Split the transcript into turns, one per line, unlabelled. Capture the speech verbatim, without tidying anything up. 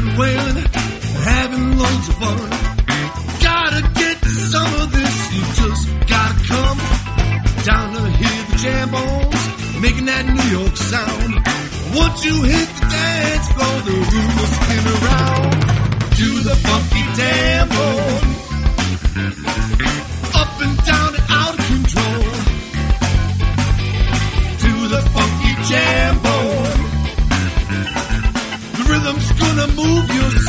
and wailing, having loads of fun. Gotta get some of this, you just gotta come down to hear the Jam-Bones making that New York sound. Once you hit the dance floor, the room will spin around to the funky Jam-Bone. Up and down and out of control to the funky Jam-Bone. The rhythm's gonna move your